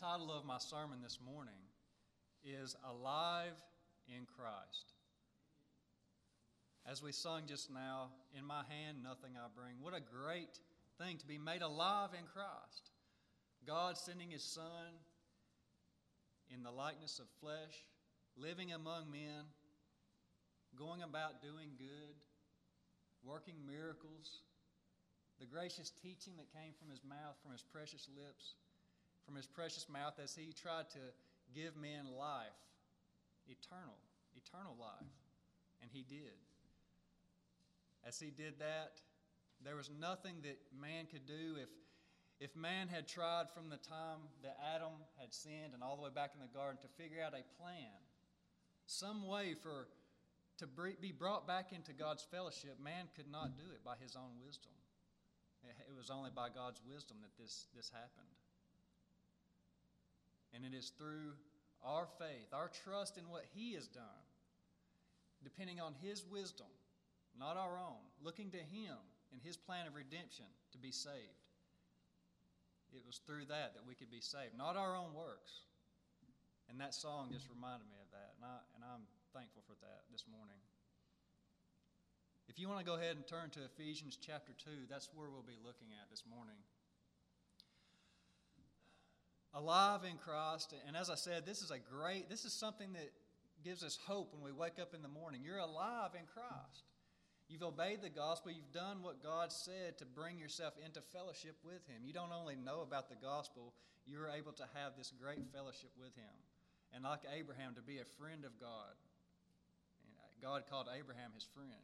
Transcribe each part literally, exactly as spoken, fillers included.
title of my sermon this morning is Alive in Christ. As we sung just now, in my hand nothing I bring. What a great thing to be made alive in Christ. God sending His Son in the likeness of flesh, living among men, going about doing good, working miracles, the gracious teaching that came from His mouth, from His precious lips, from His precious mouth as He tried to give men life, eternal, eternal life. And He did. As He did that, there was nothing that man could do. If, if man had tried from the time that Adam had sinned and all the way back in the garden to figure out a plan, some way for to be brought back into God's fellowship, man could not do it by his own wisdom. It was only by God's wisdom that this, this happened. And it is through our faith, our trust in what He has done, depending on His wisdom, not our own, looking to Him in His plan of redemption to be saved. It was through that that we could be saved, not our own works. And that song just reminded me of that, and, I, and I'm thankful for that this morning. If you want to go ahead and turn to Ephesians chapter two, that's where we'll be looking at this morning. Alive in Christ, and as I said, this is a great, this is something that gives us hope when we wake up in the morning. You're alive in Christ. You've obeyed the gospel. You've done what God said to bring yourself into fellowship with Him. You don't only know about the gospel, you're able to have this great fellowship with Him. And like Abraham, to be a friend of God. God called Abraham His friend.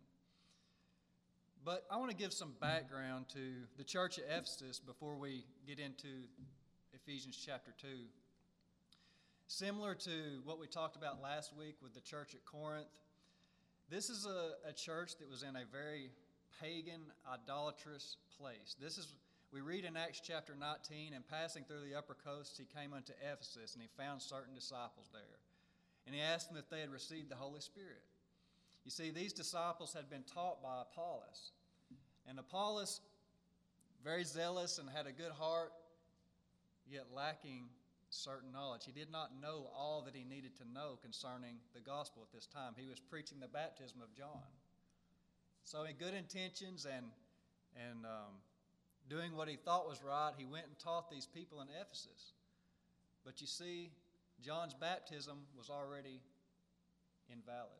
But I want to give some background to the church at Ephesus before we get into Ephesians chapter two. Similar to what we talked about last week with the church at Corinth, this is a, a church that was in a very pagan, idolatrous place. This is, we read in Acts chapter nineteen, and passing through the upper coast, He came unto Ephesus, and He found certain disciples there. And He asked them if they had received the Holy Spirit. You see, these disciples had been taught by Apollos. And Apollos, very zealous and had a good heart, yet lacking certain knowledge. He did not know all that he needed to know concerning the gospel at this time. He was preaching the baptism of John. So in good intentions and, and um, doing what he thought was right, he went and taught these people in Ephesus. But you see, John's baptism was already invalid.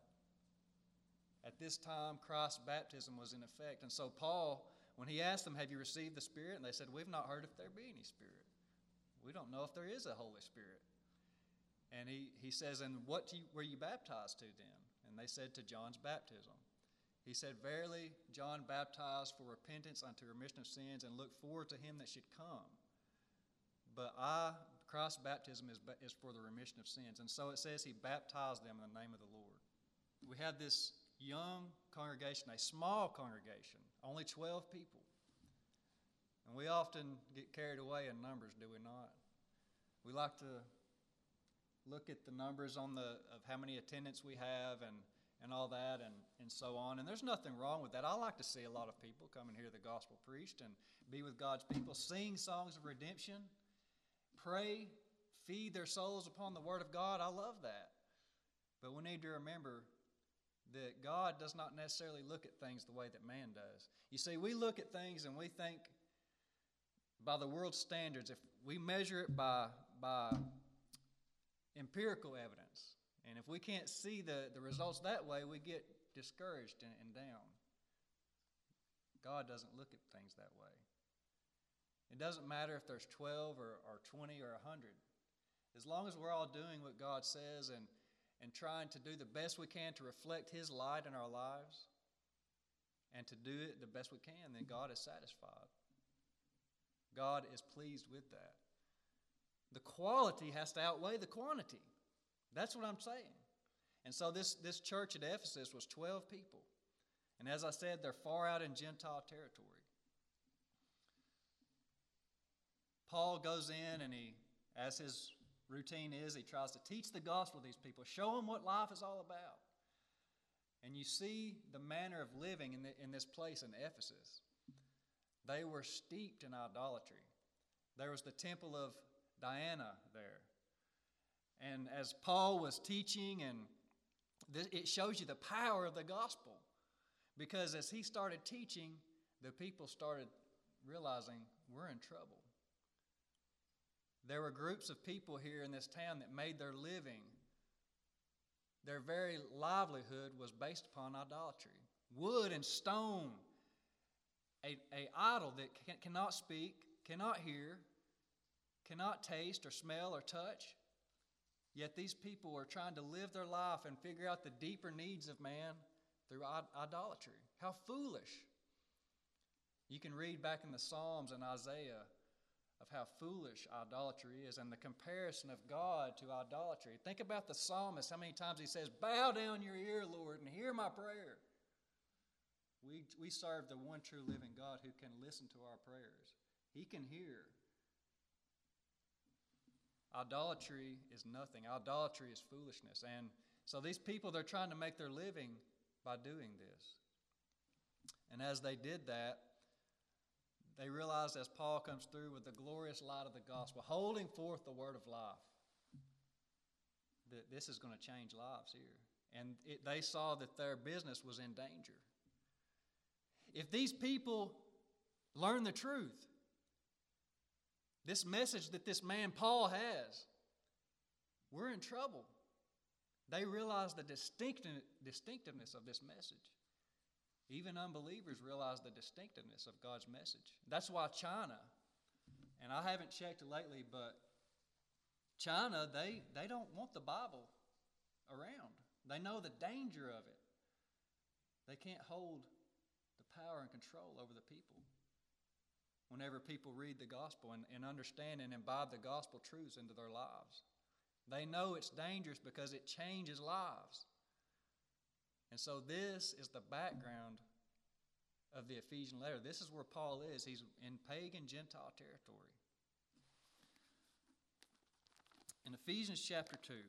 At this time, Christ's baptism was in effect. And so Paul, when he asked them, have you received the Spirit? And they said, we've not heard if there be any Spirit. We don't know if there is a Holy Spirit. And he, he says, and what you, were you baptized to then? And they said, to John's baptism. He said, verily, John baptized for repentance unto remission of sins, and looked forward to Him that should come. But I, Christ's baptism is, is for the remission of sins. And so it says He baptized them in the name of the Lord. We had this young congregation, a small congregation, only twelve people. And we often get carried away in numbers, do we not? We like to look at the numbers on the of how many attendance we have and, and all that and, and so on. And there's nothing wrong with that. I like to see a lot of people come and hear the gospel preached and be with God's people, sing songs of redemption, pray, feed their souls upon the Word of God. I love that. But we need to remember that God does not necessarily look at things the way that man does. You see, we look at things and we think by the world's standards, if we measure it by, by empirical evidence, and if we can't see the, the results that way, we get discouraged and, and down. God doesn't look at things that way. It doesn't matter if there's twelve or, or twenty or one hundred. As long as we're all doing what God says and and trying to do the best we can to reflect His light in our lives and to do it the best we can, then God is satisfied. God is pleased with that. The quality has to outweigh the quantity. That's what I'm saying. And so this, this church at Ephesus was twelve people. And as I said, they're far out in Gentile territory. Paul goes in and he, as his routine is, he tries to teach the gospel to these people, show them what life is all about. And you see the manner of living in, the, in this place in Ephesus. They were steeped in idolatry. There was the temple of Diana there. And as Paul was teaching, and this, it shows you the power of the gospel. Because as he started teaching, the people started realizing we're in trouble. There were groups of people here in this town that made their living. Their very livelihood was based upon idolatry. Wood and stone, a, a idol that can, cannot speak, cannot hear, cannot taste or smell or touch. Yet these people are trying to live their life and figure out the deeper needs of man through idolatry. How foolish. You can read back in the Psalms and Isaiah of how foolish idolatry is and the comparison of God to idolatry. Think about the psalmist, how many times he says, bow down your ear, Lord, and hear my prayer. We, we serve the one true living God who can listen to our prayers. He can hear. Idolatry is nothing. Idolatry is foolishness. And so these people, they're trying to make their living by doing this. And as they did that, they realized as Paul comes through with the glorious light of the gospel, holding forth the word of life, that this is going to change lives here. And it, they saw that their business was in danger. If these people learn the truth, this message that this man Paul has, we're in trouble. They realize the distinctiveness of this message. Even unbelievers realize the distinctiveness of God's message. That's why China, and I haven't checked lately, but China, they, they don't want the Bible around. They know the danger of it. They can't hold the power and control over the people. Whenever people read the gospel and, and understand and imbibe the gospel truths into their lives, they know it's dangerous because it changes lives. And so this is the background of the Ephesian letter. This is where Paul is. He's in pagan Gentile territory. In Ephesians chapter two,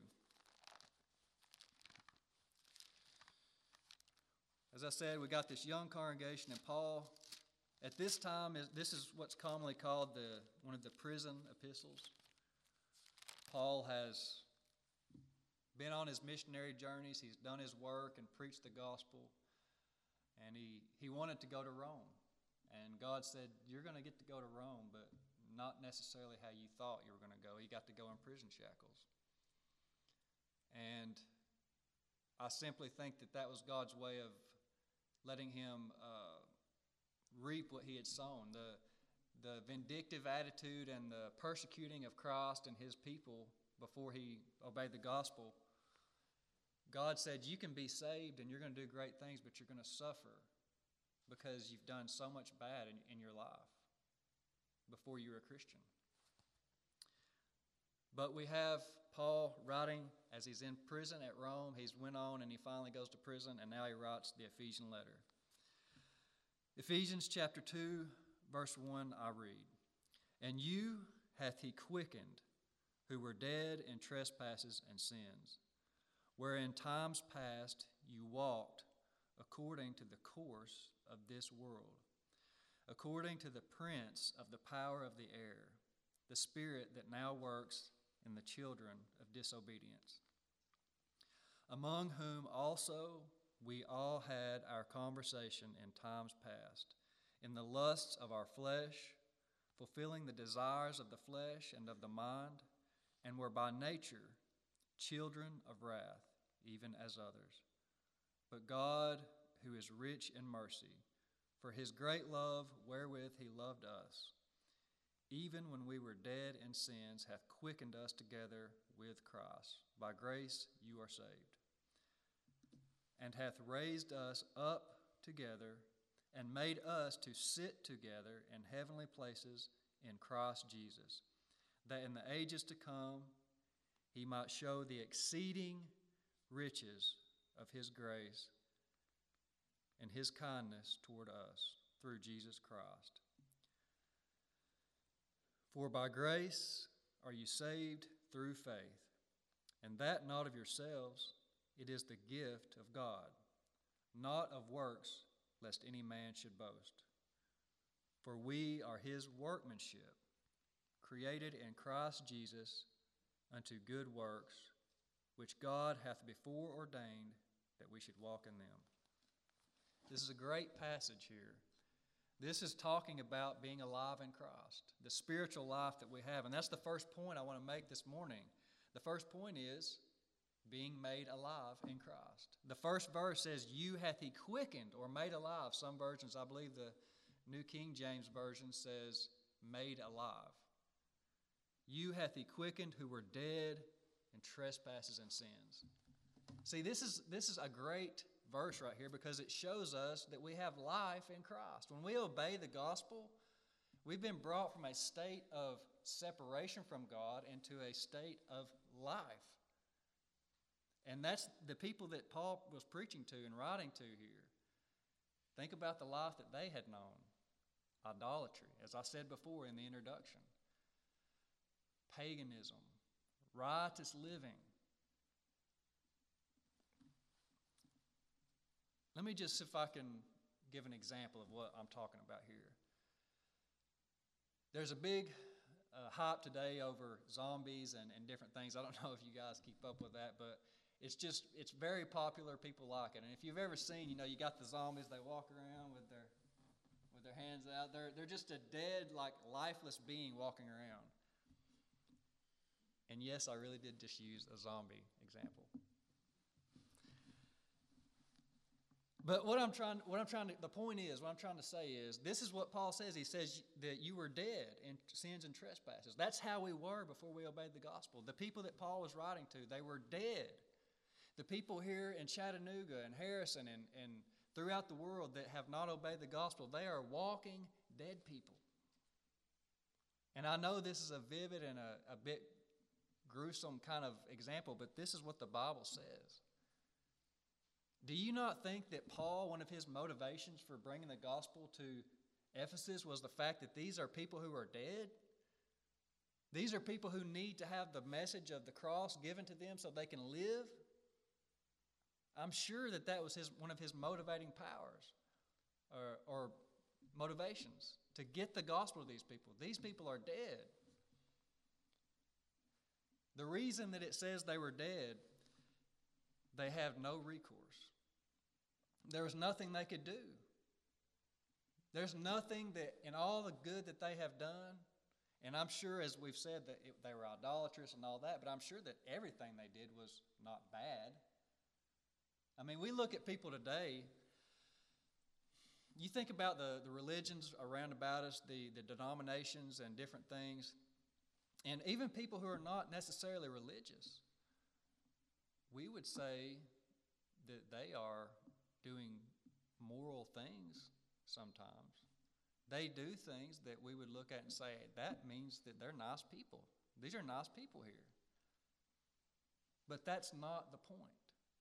as I said, we got this young congregation, and Paul, at this time, is this is what's commonly called the one of the prison epistles. Paul has been on his missionary journeys. He's done his work and preached the gospel. And he, he wanted to go to Rome. And God said, you're going to get to go to Rome, but not necessarily how you thought you were going to go. He got to go in prison shackles. And I simply think that that was God's way of letting him uh, reap what he had sown. The, the vindictive attitude and the persecuting of Christ and his people before he obeyed the gospel, God said, you can be saved and you're going to do great things, but you're going to suffer because you've done so much bad in, in your life before you were a Christian. But we have Paul writing as he's in prison at Rome. He's went on and he finally goes to prison, and now he writes the Ephesian letter. Ephesians chapter two, verse one, I read, and you hath he quickened, who were dead in trespasses and sins, where in times past you walked according to the course of this world, according to the prince of the power of the air, the spirit that now works in the children of disobedience, among whom also we all had our conversation in times past, in the lusts of our flesh, fulfilling the desires of the flesh and of the mind, and were by nature children of wrath, even as others. But God, who is rich in mercy, for his great love wherewith he loved us, even when we were dead in sins, hath quickened us together with Christ. By grace you are saved. And hath raised us up together, and made us to sit together in heavenly places in Christ Jesus, that in the ages to come he might show the exceeding riches of his grace and his kindness toward us through Jesus Christ. For by grace are you saved through faith, and that not of yourselves, it is the gift of God, not of works, lest any man should boast. For we are his workmanship, created in Christ Jesus unto good works, which God hath before ordained that we should walk in them. This is a great passage here. This is talking about being alive in Christ, the spiritual life that we have. And that's the first point I want to make this morning. The first point is being made alive in Christ. The first verse says, you hath he quickened or made alive. Some versions, I believe the New King James Version says, made alive. You hath he quickened who were dead in trespasses and sins. See, this is, this is a great verse right here because it shows us that we have life in Christ. When we obey the gospel, we've been brought from a state of separation from God into a state of life. And that's the people that Paul was preaching to and writing to here. Think about the life that they had known. Idolatry, as I said before in the introduction. Paganism. Riotous living. Let me just see if I can give an example of what I'm talking about here. There's a big uh, hype today over zombies and, and different things. I don't know if you guys keep up with that, but it's just, it's very popular. People like it. And if you've ever seen, you know, you got the zombies, they walk around with their with their hands out. They're, they're just a dead, like, lifeless being walking around. And yes, I really did just use a zombie example. But what I'm trying, what I'm trying to, the point is, what I'm trying to say is, this is what Paul says. He says that you were dead in sins and trespasses. That's how we were before we obeyed the gospel. The people that Paul was writing to, they were dead. The people here in Chattanooga and Harrison and, and throughout the world that have not obeyed the gospel, they are walking dead people. And I know this is a vivid and a, a bit gruesome kind of example, but this is what the Bible says. Do you not think that Paul, one of his motivations for bringing the gospel to Ephesus was the fact that these are people who are dead? These are people who need to have the message of the cross given to them so they can live? I'm sure that that was his, one of his motivating powers or, or motivations, to get the gospel to these people. These people are dead. The reason that it says they were dead, they have no recourse. There was nothing they could do. There's nothing that, in all the good that they have done, and I'm sure, as we've said, that it, they were idolatrous and all that, but I'm sure that everything they did was not bad. I mean, we look at people today, you think about the, the religions around about us, the, the denominations and different things, and even people who are not necessarily religious, we would say that they are doing moral things sometimes. They do things that we would look at and say, that means that they're nice people. These are nice people here. But that's not the point.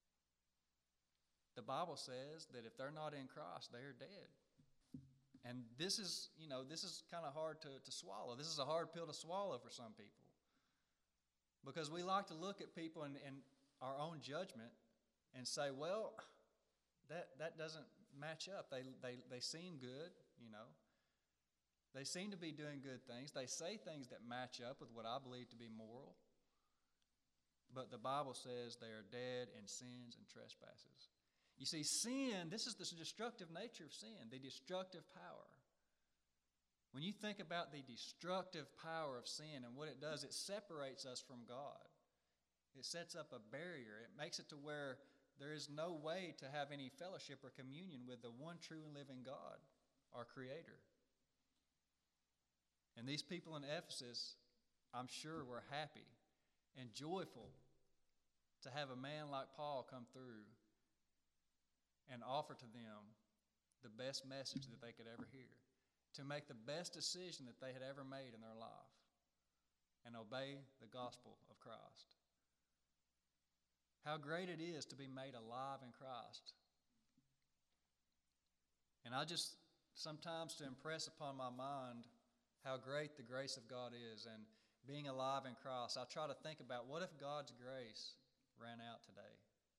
The Bible says that if they're not in Christ, they are dead. And this is, you know, this is kind of hard to, to swallow. This is a hard pill to swallow for some people. Because we like to look at people in, in our own judgment and say, well, that, that doesn't match up. They, they, they seem good, you know. They seem to be doing good things. They say things that match up with what I believe to be moral. But the Bible says they are dead in sins and trespasses. You see, sin, this is the destructive nature of sin, the destructive power. When you think about the destructive power of sin and what it does, it separates us from God. It sets up a barrier. It makes it to where there is no way to have any fellowship or communion with the one true and living God, our Creator. And these people in Ephesus, I'm sure, were happy and joyful to have a man like Paul come through and offer to them the best message that they could ever hear, to make the best decision that they had ever made in their life and obey the gospel of Christ. How great it is to be made alive in Christ. And I just, sometimes to impress upon my mind how great the grace of God is and being alive in Christ, I try to think about, what if God's grace ran out today?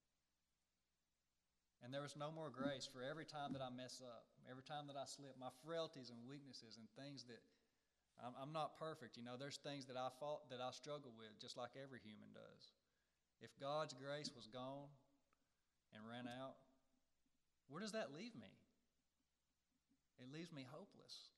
And there was no more grace for every time that I mess up, every time that I slip, my frailties and weaknesses and things that I'm, I'm not perfect. You know, there's things that I fought, that I struggle with, just like every human does. If God's grace was gone and ran out, where does that leave me? It leaves me hopeless.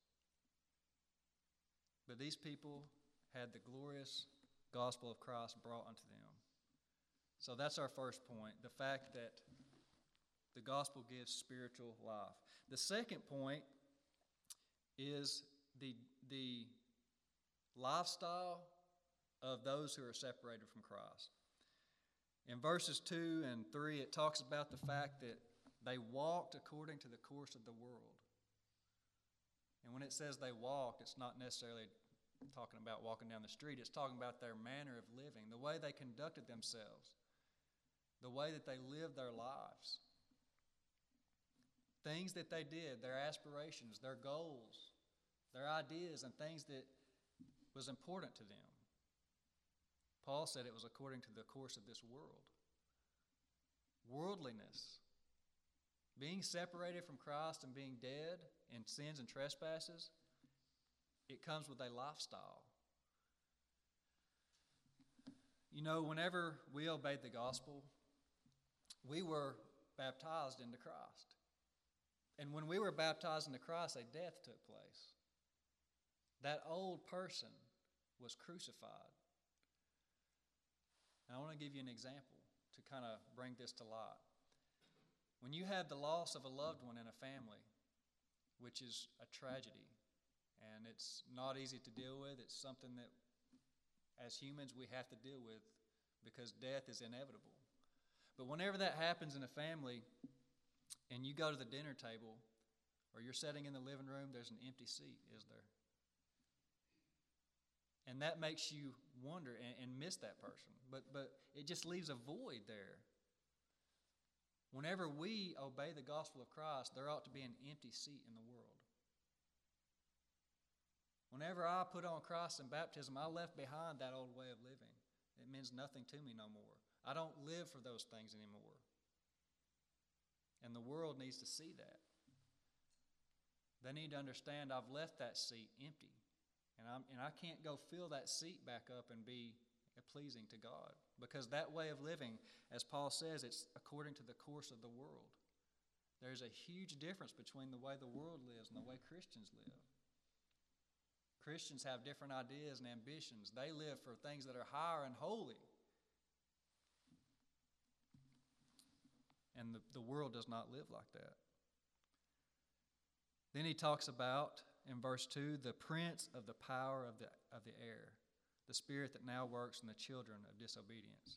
But these people had the glorious gospel of Christ brought unto them. So that's our first point, the fact that the gospel gives spiritual life. The second point is the, the lifestyle of those who are separated from Christ. In verses two and three, it talks about the fact that they walked according to the course of the world. And when it says they walked, it's not necessarily talking about walking down the street. It's talking about their manner of living, the way they conducted themselves, the way that they lived their lives, things that they did, their aspirations, their goals, their ideas, and things that was important to them. Paul said it was according to the course of this world. Worldliness. Being separated from Christ and being dead in sins and trespasses, it comes with a lifestyle. You know, whenever we obeyed the gospel, we were baptized into Christ. And when we were baptized into Christ, a death took place. That old person was crucified. And I want to give you an example to kind of bring this to light. When you have the loss of a loved one in a family, which is a tragedy, and it's not easy to deal with, it's something that as humans we have to deal with because death is inevitable. But whenever that happens in a family and you go to the dinner table or you're sitting in the living room, there's an empty seat, is there? And that makes you wonder and, and miss that person. But, but it just leaves a void there. Whenever we obey the gospel of Christ, there ought to be an empty seat in the world. Whenever I put on Christ in baptism, I left behind that old way of living. It means nothing to me no more. I don't live for those things anymore. And the world needs to see that. They need to understand I've left that seat empty. And, I'm, and I can't go fill that seat back up and be pleasing to God. Because that way of living, as Paul says, it's according to the course of the world. There's a huge difference between the way the world lives and the way Christians live. Christians have different ideas and ambitions. They live for things that are higher and holy. And the, the world does not live like that. Then he talks about, in verse two, the prince of the power of the, of the air, the spirit that now works in the children of disobedience.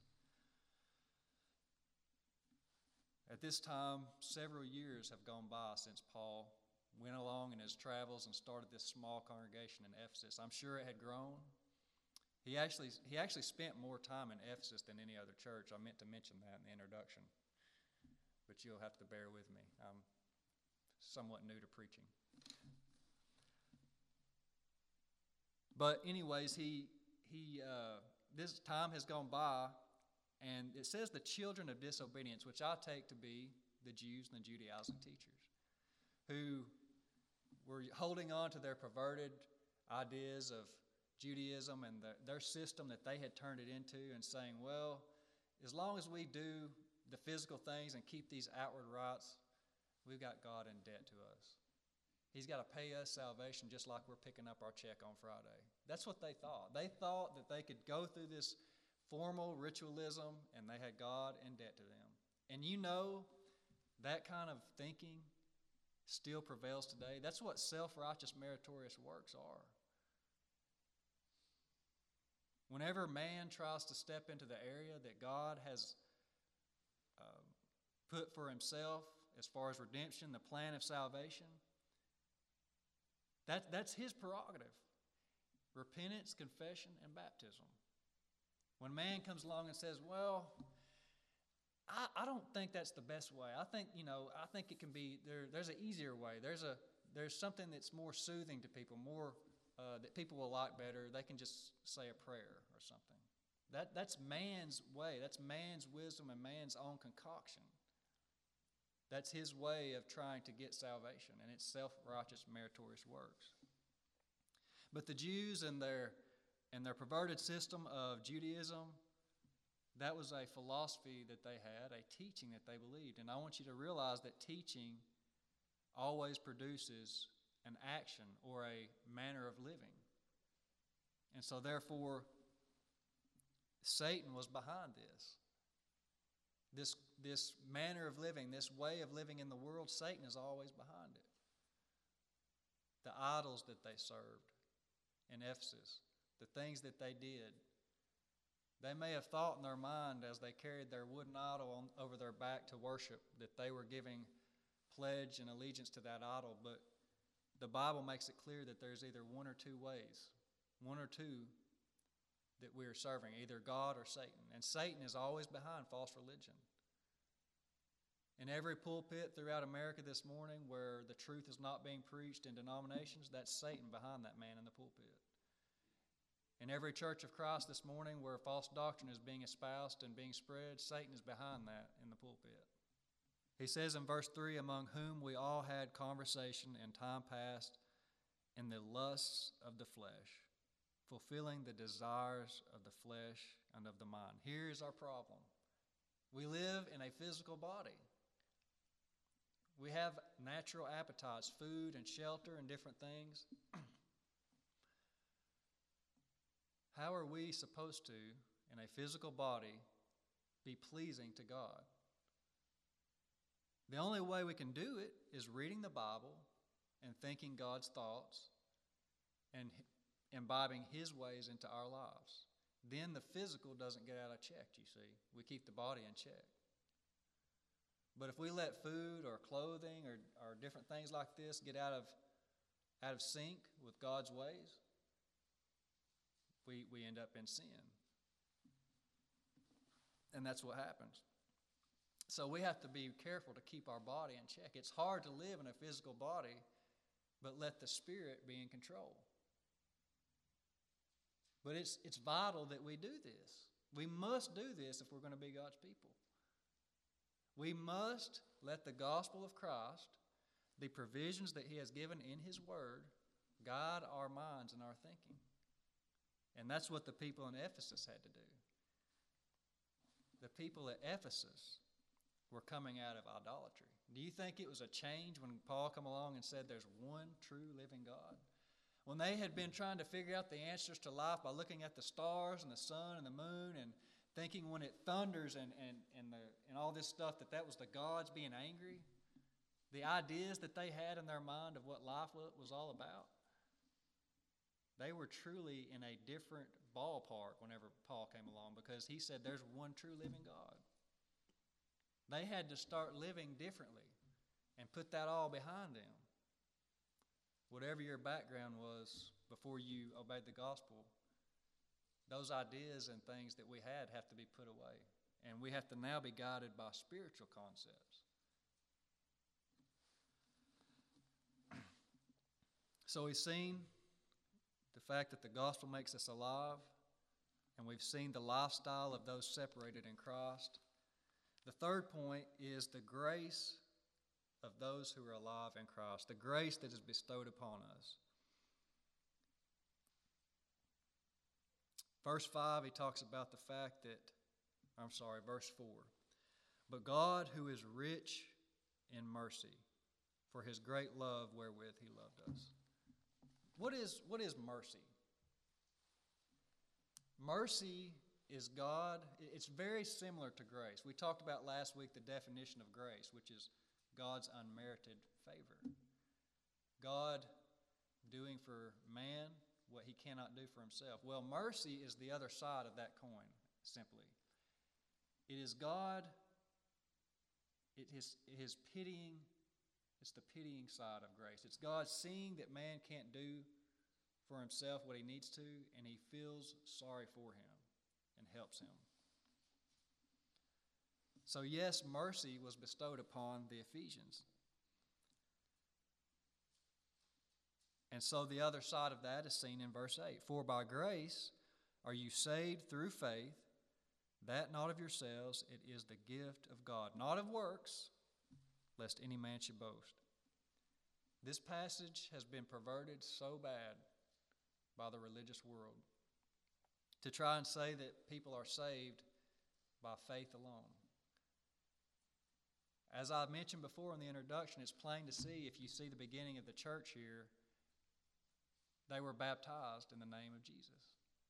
At this time, several years have gone by since Paul went along in his travels and started this small congregation in Ephesus. I'm sure it had grown. He actually, he actually spent more time in Ephesus than any other church. I meant to mention that in the introduction, but you'll have to bear with me. I'm somewhat new to preaching. But anyways, he he uh, this time has gone by, and it says the children of disobedience, which I take to be the Jews and the Judaizing teachers, who were holding on to their perverted ideas of Judaism and the, their system that they had turned it into, and saying, well, as long as we do the physical things and keep these outward rites, we've got God in debt to us. He's got to pay us salvation just like we're picking up our check on Friday. That's what they thought. They thought that they could go through this formal ritualism and they had God in debt to them. And you know, that kind of thinking still prevails today. That's what self-righteous meritorious works are. Whenever man tries to step into the area that God has uh, put for himself as far as redemption, the plan of salvation, That, that's his prerogative. Repentance, confession, and baptism. When man comes along and says, well, I, I don't think that's the best way. I think, you know, I think it can be, there, there's an easier way. There's a there's something that's more soothing to people, more uh, that people will like better. They can just say a prayer or something. That That's man's way. That's man's wisdom and man's own concoction. That's his way of trying to get salvation, and it's self-righteous, meritorious works. But the Jews and their and their perverted system of Judaism, that was a philosophy that they had, a teaching that they believed. And I want you to realize that teaching always produces an action or a manner of living. And so therefore, Satan was behind this. This, this manner of living, this way of living in the world, Satan is always behind it. The idols that they served in Ephesus, the things that they did. They may have thought in their mind as they carried their wooden idol on, over their back to worship that they were giving pledge and allegiance to that idol, but the Bible makes it clear that there's either one or two ways, one or two that we are serving, either God or Satan. And Satan is always behind false religion. In every pulpit throughout America this morning where the truth is not being preached in denominations, that's Satan behind that man in the pulpit. In every church of Christ this morning where false doctrine is being espoused and being spread, Satan is behind that in the pulpit. He says in verse three, among whom we all had conversation in time past in the lusts of the flesh, fulfilling the desires of the flesh and of the mind. Here is our problem. We live in a physical body. We have natural appetites, food and shelter and different things. How are we supposed to, in a physical body, be pleasing to God? The only way we can do it is reading the Bible and thinking God's thoughts and imbibing His ways into our lives. Then the physical doesn't get out of check, you see. We keep the body in check. But if we let food or clothing or, or different things like this get out of, out of sync with God's ways, we, we end up in sin. And that's what happens. So we have to be careful to keep our body in check. It's hard to live in a physical body, but let the Spirit be in control. But it's, it's vital that we do this. We must do this if we're going to be God's people. We must let the gospel of Christ, the provisions that He has given in His Word, guide our minds and our thinking. And that's what the people in Ephesus had to do. The people at Ephesus were coming out of idolatry. Do you think it was a change when Paul came along and said there's one true living God? When they had been trying to figure out the answers to life by looking at the stars and the sun and the moon and thinking when it thunders and, and, and, the, and all this stuff that that was the gods being angry, the ideas that they had in their mind of what life was all about, they were truly in a different ballpark whenever Paul came along, because he said there's one true living God. They had to start living differently and put that all behind them. Whatever your background was before you obeyed the gospel, those ideas and things that we had have to be put away. And we have to now be guided by spiritual concepts. So we've seen the fact that the gospel makes us alive, and we've seen the lifestyle of those separated in Christ. The third point is the grace of those who are alive in Christ, the grace that is bestowed upon us. Verse five, he talks about the fact that, I'm sorry, verse four. But God, who is rich in mercy, for His great love wherewith He loved us. What is, what is mercy? Mercy is God. It's very similar to grace. We talked about last week the definition of grace, which is God's unmerited favor. God doing for man what He cannot do for Himself. Well, mercy is the other side of that coin, simply. It is God, it is His pitying, it's the pitying side of grace. It's God seeing that man can't do for himself what he needs to, and He feels sorry for him and helps him. So yes, mercy was bestowed upon the Ephesians. And so the other side of that is seen in verse eight. For by grace are you saved through faith, that not of yourselves, it is the gift of God, not of works, lest any man should boast. This passage has been perverted so bad by the religious world to try and say that people are saved by faith alone. As I mentioned before in the introduction, it's plain to see, if you see the beginning of the church here, they were baptized in the name of Jesus.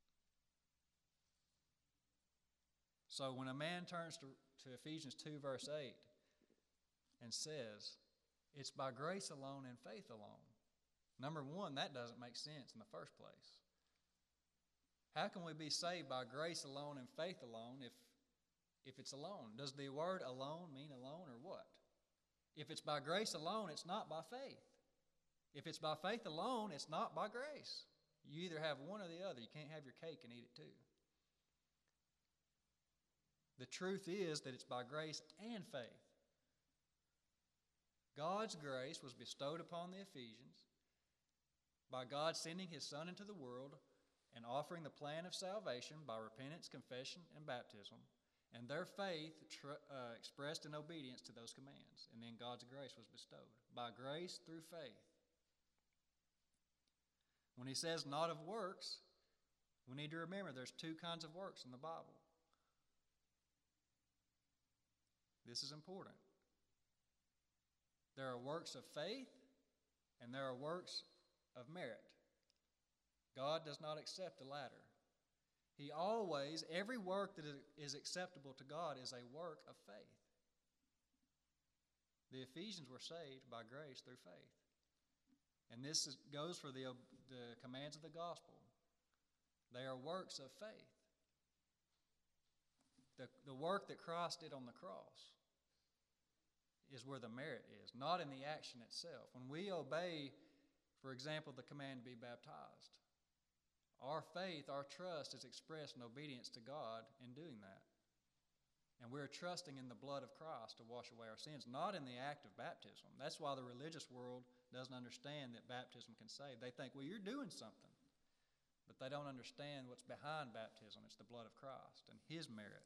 So when a man turns to, to Ephesians two, verse eight, and says, it's by grace alone and faith alone, number one, that doesn't make sense in the first place. How can we be saved by grace alone and faith alone if, if it's alone? Does the word alone mean alone or what? If it's by grace alone, it's not by faith. If it's by faith alone, it's not by grace. You either have one or the other. You can't have your cake and eat it too. The truth is that it's by grace and faith. God's grace was bestowed upon the Ephesians by God sending His Son into the world and offering the plan of salvation by repentance, confession, and baptism, and their faith tr- uh, expressed in obedience to those commands. And then God's grace was bestowed. By grace through faith. When He says not of works, we need to remember there's two kinds of works in the Bible. This is important. There are works of faith and there are works of merit. God does not accept the latter. He always, every work that is acceptable to God is a work of faith. The Ephesians were saved by grace through faith. And this is, goes for the, the commands of the gospel. They are works of faith. The, the work that Christ did on the cross is where the merit is, not in the action itself. When we obey, for example, the command to be baptized, our faith, our trust is expressed in obedience to God in doing that. And we're trusting in the blood of Christ to wash away our sins, not in the act of baptism. That's why the religious world doesn't understand that baptism can save. They think, well, you're doing something. But they don't understand what's behind baptism. It's the blood of Christ and His merit.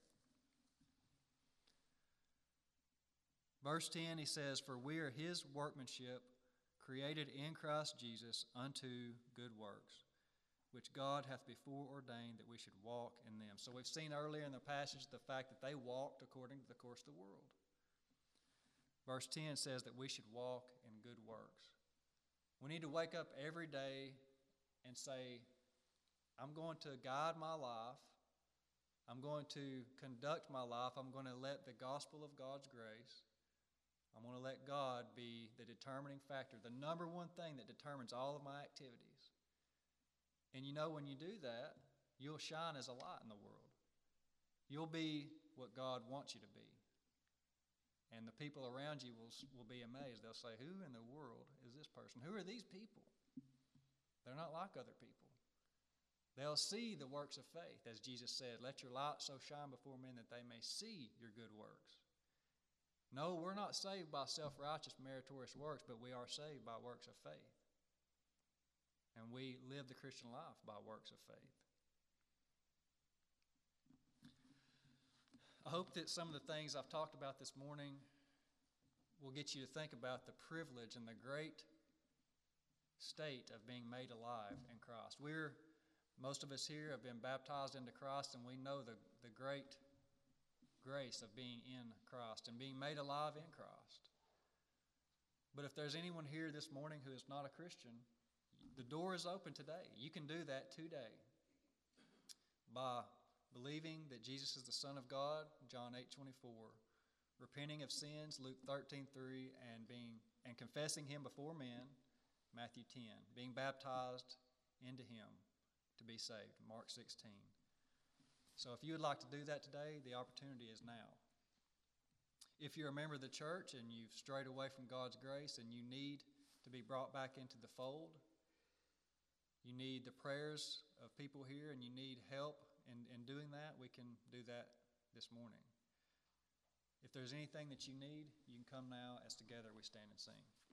Verse ten, he says, for we are His workmanship, created in Christ Jesus unto good works, which God hath before ordained that we should walk in them. So we've seen earlier in the passage the fact that they walked according to the course of the world. Verse ten says that we should walk in good works. We need to wake up every day and say, I'm going to guide my life. I'm going to conduct my life. I'm going to let the gospel of God's grace, I'm going to let God be the determining factor, the number one thing that determines all of my activities. And you know, when you do that, you'll shine as a light in the world. You'll be what God wants you to be. And the people around you will, will be amazed. They'll say, who in the world is this person? Who are these people? They're not like other people. They'll see the works of faith, as Jesus said, let your light so shine before men that they may see your good works. No, we're not saved by self-righteous, meritorious works, but we are saved by works of faith. And we live the Christian life by works of faith. I hope that some of the things I've talked about this morning will get you to think about the privilege and the great state of being made alive in Christ. We're, most of us here have been baptized into Christ, and we know the, the great grace of being in Christ and being made alive in Christ. But if there's anyone here this morning who is not a Christian, the door is open today. You can do that today by believing that Jesus is the Son of God, John eight twenty-four, repenting of sins, Luke thirteen three, and being and confessing Him before men, Matthew ten, being baptized into Him to be saved, Mark sixteen. So if you would like to do that today, the opportunity is now. If you're a member of the church and you've strayed away from God's grace and you need to be brought back into the fold, you need the prayers of people here and you need help in, in doing that, we can do that this morning. If there's anything that you need, you can come now as together we stand and sing.